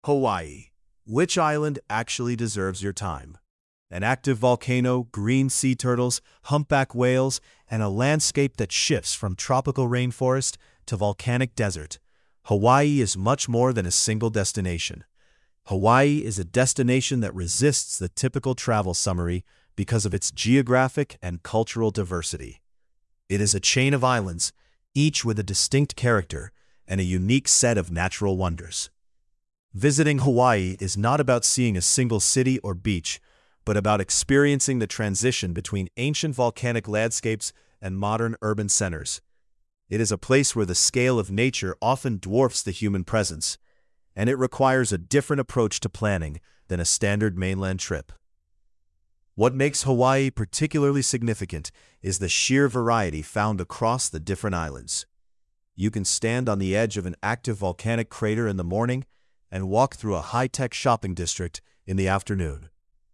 Hawaii. Which island actually deserves your time? An active volcano, green sea turtles, humpback whales, and a landscape that shifts from tropical rainforest to volcanic desert. Hawaii is much more than a single destination. Hawaii is a destination that resists the typical travel summary because of its geographic and cultural diversity. It is a chain of islands, each with a distinct character and a unique set of natural wonders. Visiting Hawaii is not about seeing a single city or beach, but about experiencing the transition between ancient volcanic landscapes and modern urban centers. It is a place where the scale of nature often dwarfs the human presence, and it requires a different approach to planning than a standard mainland trip. What makes Hawaii particularly significant is the sheer variety found across the different islands. You can stand on the edge of an active volcanic crater in the morning and walk through a high-tech shopping district in the afternoon.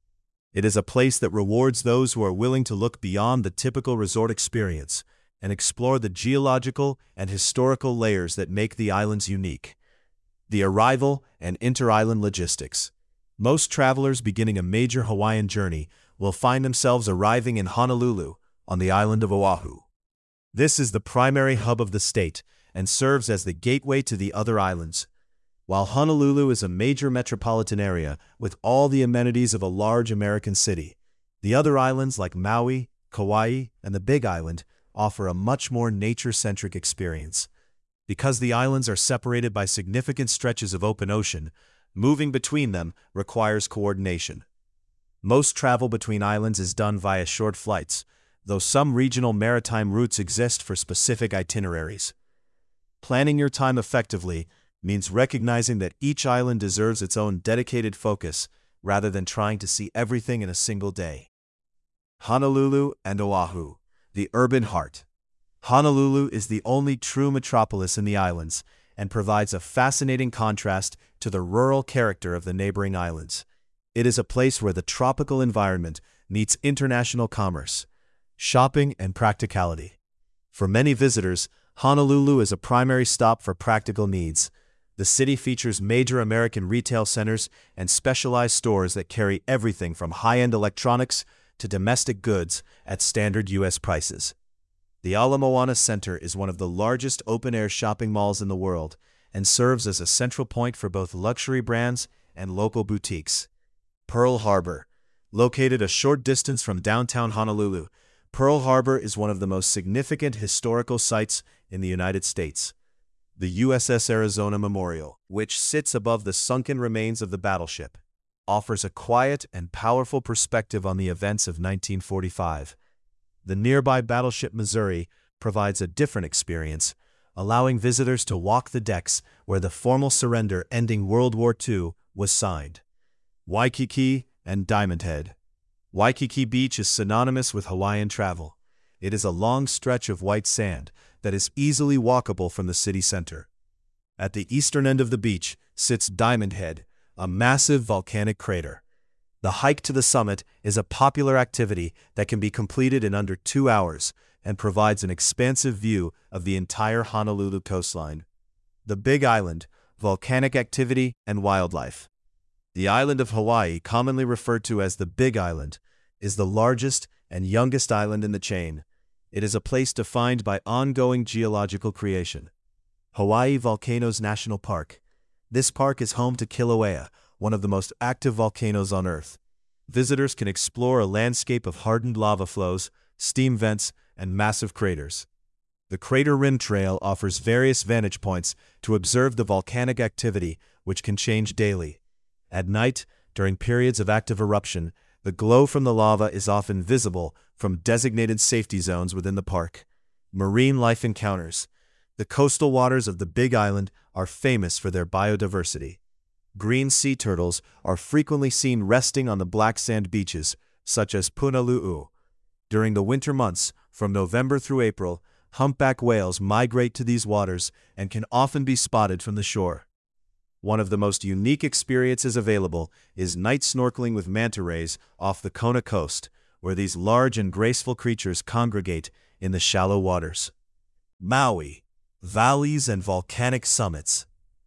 It is a place that rewards those who are willing to look beyond the typical resort experience and explore the geological and historical layers that make the islands unique. The arrival and inter-island logistics. Most travelers beginning a major Hawaiian journey will find themselves arriving in Honolulu on the island of Oahu. This is the primary hub of the state and serves as the gateway to the other islands. While Honolulu is a major metropolitan area with all the amenities of a large American city, the other islands like Maui, Kauai, and the Big Island offer a much more nature-centric experience. Because the islands are separated by significant stretches of open ocean, moving between them requires coordination. Most travel between islands is done via short flights, though some regional maritime routes exist for specific itineraries. Planning your time effectively means recognizing that each island deserves its own dedicated focus rather than trying to see everything in a single day. Honolulu and Oahu, the urban heart. Honolulu is the only true metropolis in the islands and provides a fascinating contrast to the rural character of the neighboring islands. It is a place where the tropical environment meets international commerce, shopping, and practicality. For many visitors, Honolulu is a primary stop for practical needs. The city features major American retail centers and specialized stores that carry everything from high-end electronics to domestic goods at standard U.S. prices. The Ala Moana Center is one of the largest open-air shopping malls in the world and serves as a central point for both luxury brands and local boutiques. Pearl Harbor. Located a short distance from downtown Honolulu, Pearl Harbor is one of the most significant historical sites in the United States. The USS Arizona Memorial, which sits above the sunken remains of the battleship, offers a quiet and powerful perspective on the events of 1945. The nearby battleship Missouri provides a different experience, allowing visitors to walk the decks where the formal surrender ending World War II was signed. Waikiki and Diamond Head. Waikiki Beach is synonymous with Hawaiian travel. It is a long stretch of white sand that is easily walkable from the city center. At the eastern end of the beach sits Diamond Head, a massive volcanic crater. The hike to the summit is a popular activity that can be completed in under 2 hours and provides an expansive view of the entire Honolulu coastline. The Big Island, volcanic activity and wildlife. The island of Hawaii, commonly referred to as the Big Island, is the largest and youngest island in the chain. It is a place defined by ongoing geological creation. Hawaii Volcanoes National Park. This park is home to Kilauea, one of the most active volcanoes on Earth. Visitors can explore a landscape of hardened lava flows, steam vents, and massive craters. The Crater Rim Trail offers various vantage points to observe the volcanic activity, which can change daily. At night, during periods of active eruption, the glow from the lava is often visible from designated safety zones within the park. Marine life encounters. The coastal waters of the Big Island are famous for their biodiversity. Green sea turtles are frequently seen resting on the black sand beaches, such as Punalu'u. During the winter months, from November through April, humpback whales migrate to these waters and can often be spotted from the shore. One of the most unique experiences available is night snorkeling with manta rays off the Kona coast, where these large and graceful creatures congregate in the shallow waters. Maui. Valleys and volcanic summits.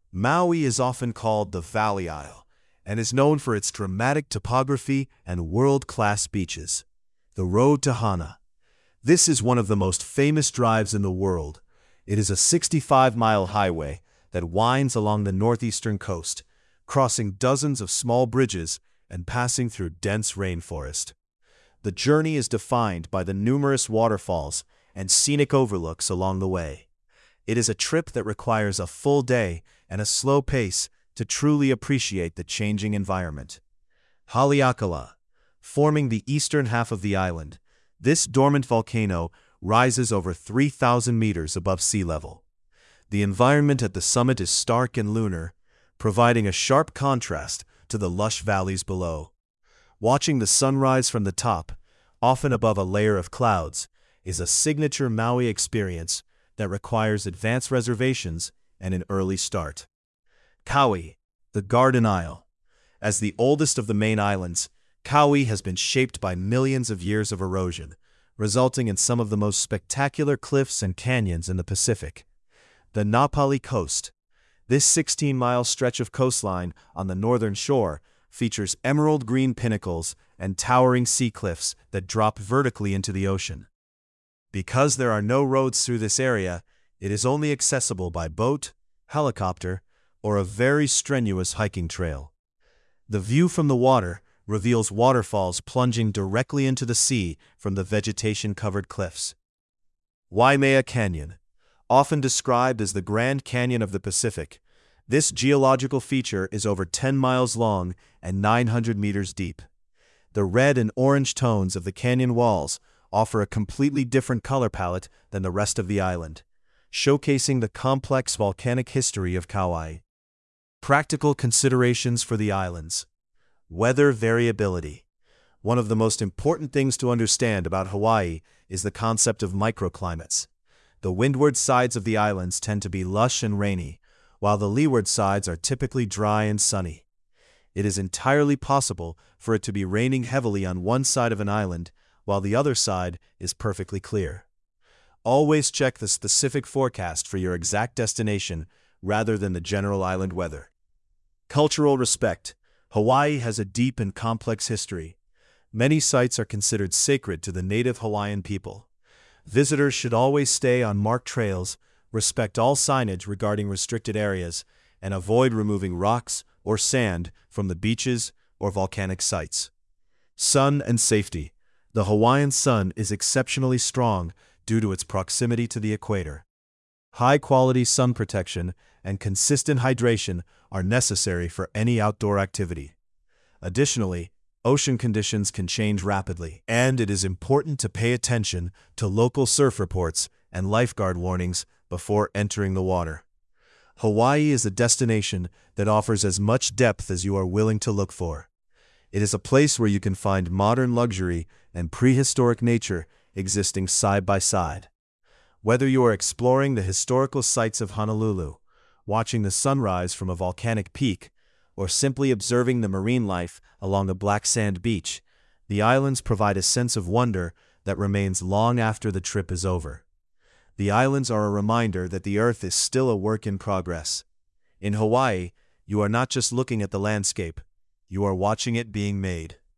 Maui is often called the Valley Isle and is known for its dramatic topography and world-class beaches. The Road to Hana. This is one of the most famous drives in the world. It is a 65-mile highway that winds along the northeastern coast, crossing dozens of small bridges and passing through dense rainforest. The journey is defined by the numerous waterfalls and scenic overlooks along the way. It is a trip that requires a full day and a slow pace to truly appreciate the changing environment. Haleakala. Forming the eastern half of the island, this dormant volcano rises over 3,000 meters above sea level. The environment at the summit is stark and lunar, providing a sharp contrast to the lush valleys below. Watching the sunrise from the top, often above a layer of clouds, is a signature Maui experience that requires advance reservations and an early start. Kauai, the Garden Isle. As the oldest of the main islands, Kauai has been shaped by millions of years of erosion, resulting in some of the most spectacular cliffs and canyons in the Pacific. The Napali Coast. This 16-mile stretch of coastline on the northern shore features emerald green pinnacles and towering sea cliffs that drop vertically into the ocean. Because there are no roads through this area, it is only accessible by boat, helicopter, or a very strenuous hiking trail. The view from the water reveals waterfalls plunging directly into the sea from the vegetation-covered cliffs. Waimea Canyon. Often described as the Grand Canyon of the Pacific, this geological feature is over 10 miles long and 900 meters deep. The red and orange tones of the canyon walls offer a completely different color palette than the rest of the island, showcasing the complex volcanic history of Kauai. Practical considerations for the islands. Weather variability. One of the most important things to understand about Hawaii is the concept of microclimates. The windward sides of the islands tend to be lush and rainy, while the leeward sides are typically dry and sunny. It is entirely possible for it to be raining heavily on one side of an island, while the other side is perfectly clear. Always check the specific forecast for your exact destination rather than the general island weather. Cultural respect. Hawaii has a deep and complex history. Many sites are considered sacred to the native Hawaiian people. Visitors should always stay on marked trails, respect all signage regarding restricted areas, and avoid removing rocks or sand from the beaches or volcanic sites. Sun and safety. The Hawaiian sun is exceptionally strong due to its proximity to the equator. High-quality sun protection and consistent hydration are necessary for any outdoor activity. Additionally, ocean conditions can change rapidly, and it is important to pay attention to local surf reports and lifeguard warnings before entering the water. Hawaii is a destination that offers as much depth as you are willing to look for. It is a place where you can find modern luxury and prehistoric nature existing side by side. Whether you are exploring the historical sites of Honolulu, watching the sunrise from a volcanic peak, or simply observing the marine life along a black sand beach, the islands provide a sense of wonder that remains long after the trip is over. The islands are a reminder that the Earth is still a work in progress. In Hawaii, you are not just looking at the landscape, you are watching it being made.